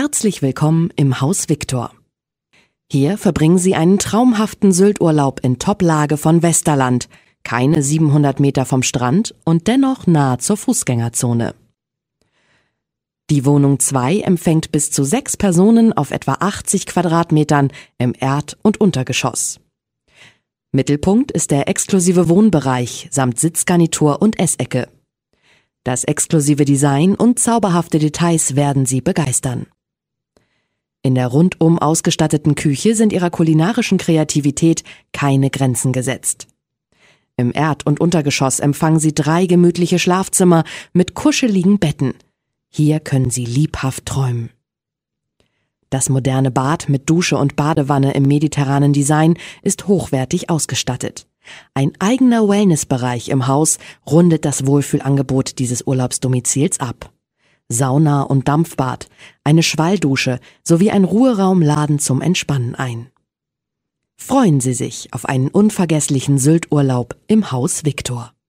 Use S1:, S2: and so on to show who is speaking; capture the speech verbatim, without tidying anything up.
S1: Herzlich willkommen im Haus Victor. Hier verbringen Sie einen traumhaften Sylturlaub in Top-Lage von Westerland, keine siebenhundert Meter vom Strand und dennoch nahe zur Fußgängerzone. Die Wohnung zwei empfängt bis zu sechs Personen auf etwa achtzig Quadratmetern im Erd- und Untergeschoss. Mittelpunkt ist der exklusive Wohnbereich samt Sitzgarnitur und Essecke. Das exklusive Design und zauberhafte Details werden Sie begeistern. In der rundum ausgestatteten Küche sind Ihrer kulinarischen Kreativität keine Grenzen gesetzt. Im Erd- und Untergeschoss empfangen Sie drei gemütliche Schlafzimmer mit kuscheligen Betten. Hier können Sie liebhaft träumen. Das moderne Bad mit Dusche und Badewanne im mediterranen Design ist hochwertig ausgestattet. Ein eigener Wellnessbereich im Haus rundet das Wohlfühlangebot dieses Urlaubsdomizils ab. Sauna und Dampfbad, eine Schwalldusche sowie ein Ruheraum laden zum Entspannen ein. Freuen Sie sich auf einen unvergesslichen Sylturlaub im Haus Victor.